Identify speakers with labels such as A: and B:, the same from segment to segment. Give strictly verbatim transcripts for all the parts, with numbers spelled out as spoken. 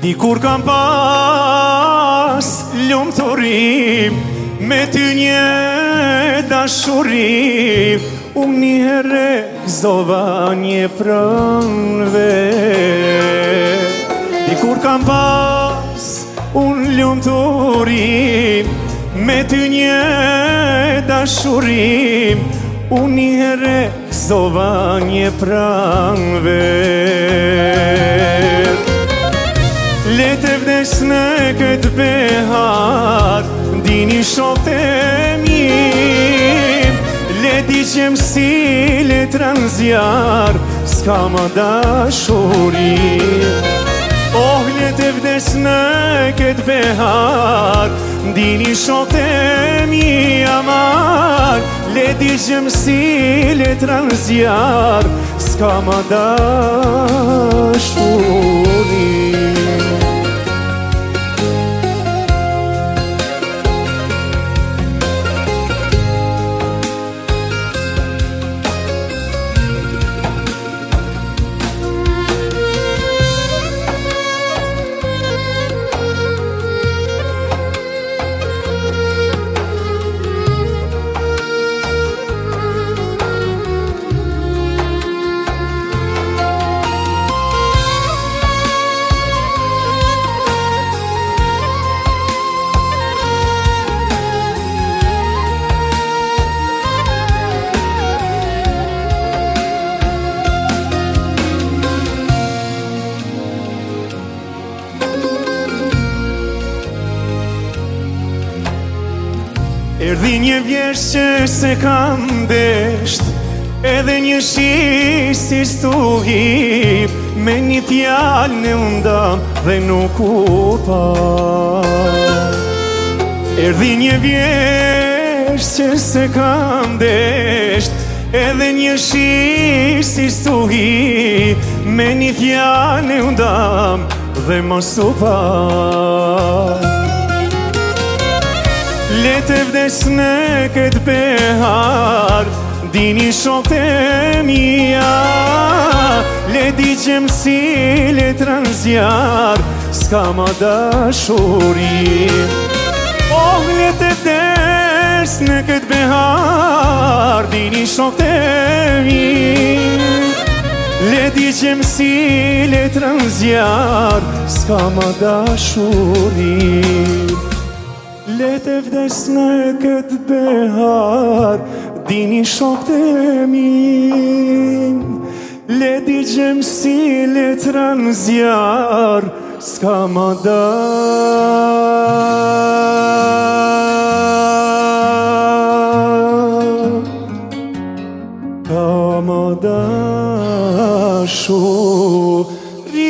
A: Dikur kam pas lumëturim, me ty një dashurim, unë një herë zova një pranve. Dikur kam pas unë lumëturim, me ty një dashurim, unë një herë zova një pranve. Le të vdes në këtë behar, dini shokët e mi, le di qem si letran zjar, s'ka ma dashuri. Oh, le të vdes në këtë behar, dini shokët e mi amar, le di qem si letran zjar, s'ka ma dashuri. Erdi një vjesh që se kam desht, edhe një shi si stuhip, me një fjall në undam dhe nuk u pa. Erdi një vjesh që se kam desht, edhe një shi si stuhip, me një fjall në undam dhe mos u pa. Le të vdes në këtë behar, dini shokët e mia, le di qem si letran zjar, s'ka ma dashuri. Oh, le të vdes në këtë behar, dini shokët e mia, le di qem si letran zjar, s'ka ma dashuri. Le të vdes në këtë behar, dini shokët e mi, le di qem si letran zjar, s'ka ma dashuri.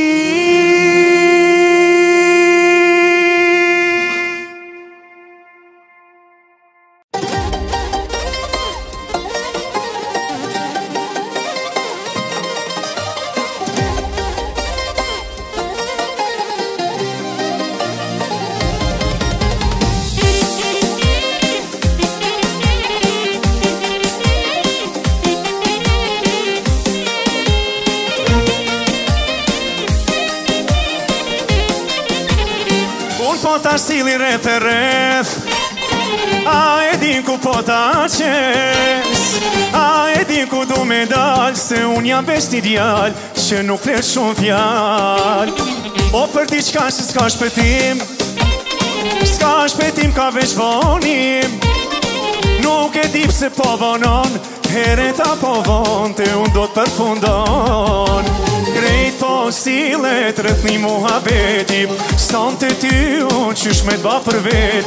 A: Po ta sili rreth e rreth, a e din ku po ta qes, a e din ku du me dal, se unë jam veç t'i djall që nuk flet shumë fjall. O për ti qka që s'ka shpetim, s'ka shpetim ka veç vonim, nuk e di pse po vonon, heret apo vonte unë do t'përfundon. Krejt po si letret një muhabetim, son të ty unë qysh me t'ba për vet.